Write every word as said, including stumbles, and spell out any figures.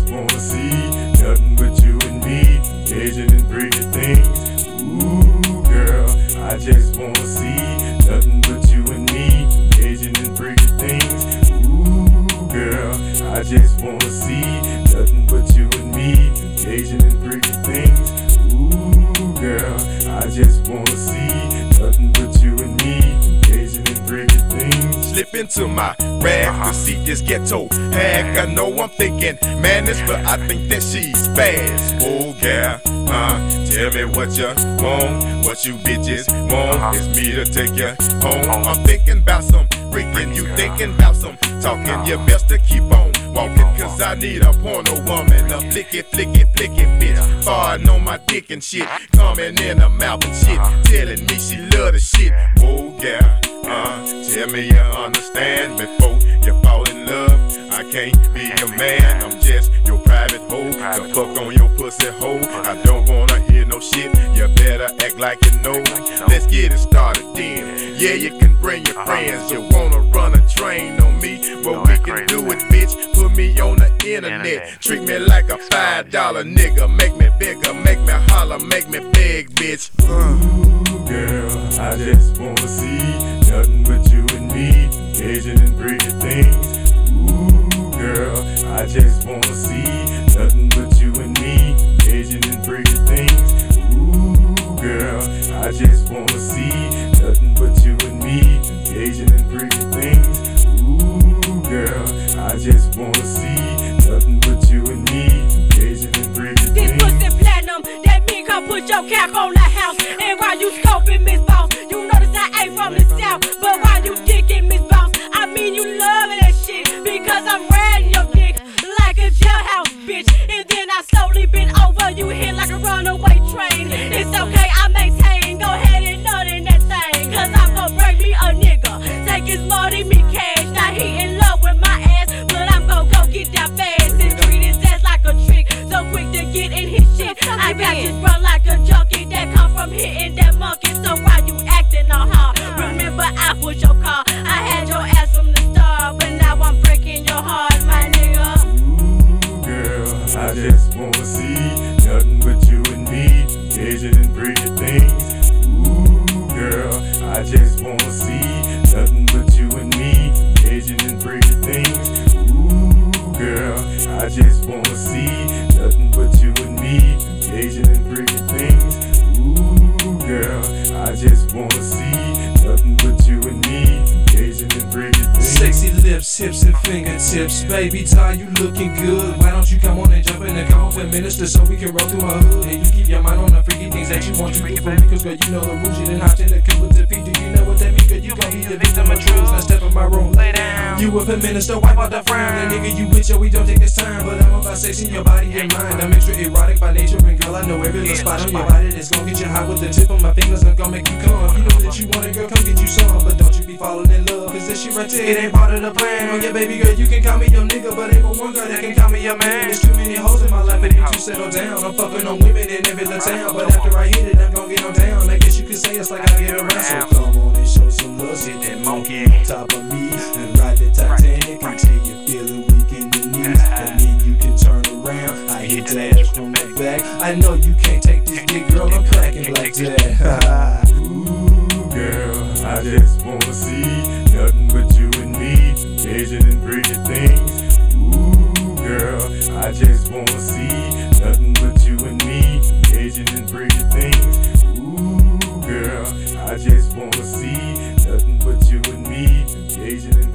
just wanna see nothing but you and me, engaging in pretty things. Ooh, girl, I just wanna see nothing but you and me, engaging in pretty things. Ooh, girl, I just wanna see nothing but you and me, engaging in pretty things. Ooh, girl, I just wanna see nothing but you and me, engaging in pretty things. Slip into my rag to see this ghetto hag. I know I'm thinking madness, but I think that she's bad. Oh, girl, uh, tell me what you want, what you bitches want. It's me to take you home. I'm thinking about some freaking, you thinking about some talking. You best to keep on walking, cause I need a porno woman, a flicky, flicky, flicky bitch, farting on my dick and shit, coming in her mouth and shit, telling me she love the shit. Oh, girl, uh, tell me you understand before you fall in love. I can't be your man, I'm just your private hoe. The fuck on your pussy hole. I don't wanna hear no shit. You better act like you know. Let's get it started then. Yeah, you can bring your friends. You wanna run a train on me? Well, we can do it, bitch. Put me on the internet. Treat me like a five dollar nigga. Make me bigger, make me holler, make me big, bitch. Ooh, girl, I just wanna see nothing but you and me, engaging in pretty things. Ooh, girl, I just wanna see nothing but you and me, engaging in pretty things. Ooh, girl, I just wanna see nothing but you and me, engaging in pretty things. Ooh, girl, I just wanna see nothing but you and me, engaging in pretty things. This pussy platinum, that mean come put your cap on the house. And while you scoping Miss Boss, you notice I ain't from the south. But while you dicking Miss Boss, I mean you loving that shit, because I'm riding your dick like a jailhouse bitch. And then I slowly bend over you hit like a runaway train. It's okay, I maintain, go ahead and nut in that thing, cause I'm gon' bring me a nigga, take his money, me cash. Now he in love with my ass, but I'm gon' go get that fast and treat his ass like a trick, so quick to get in his shit. I got this run like a junkie that come from hitting that monkey. So why you acting all hard? Remember I was your car, I had your ass from the start, but now I'm breaking your heart, my nigga. Ooh, girl, I just wanna see nothing but you and me, engaging in pretty things. Ooh, girl, I just wanna see nothing but you and me, engaging in pretty things. Ooh, girl, I just wanna see nothing but you and me, engaging in pretty things. Ooh, girl, I just wanna see nothing but you and me, engaging in pretty things. Sexy lips, hips, and fingertips. Baby, Ty, you looking good. Why don't you come on and jump in and come up and minister so we can roll through my hood? And you keep your mind on the freaky things that you want to do for me, cause girl, you know the rules. You didn't hop in the kill with the P. Do you know what that mean? Girl, you gon' be the victim of truths. Now step in my room, lay down. You up and minister, wipe out the frown. And nigga, you with yo, we don't take this time. But I'm about sex in your body and mind. I'm extra erotic by nature, and girl, I know every little spot on your body that's gon' get you hot with the tip of my fingers. I'm gon' make you come. You know that you want it, girl, come get you some. But don't you be falling in love, cause this shit right there, it ain't part of the plan. Oh yeah, baby girl, you can call me your nigga, but ain't but one girl that can call me your man. There's too many hoes in my life, I need to settle down. I'm fucking on women in every little town, but after I hit it, I'm gon' get on down. I guess you could say it's like I get around. So come on and show some love, sit that monkey on top of me and ride the Titanic until you're feeling weak in the knees, and then you can turn around. I hit that ass from the back. I know you can't take this dick, girl, I'm packing like that. Ooh, girl, I just wanna see nothing but you and me, engaging in pretty things. Ooh, girl, I just wanna see nothing but you and me, engaging in pretty things. Ooh, girl, I just wanna see nothing but you and me, engaging in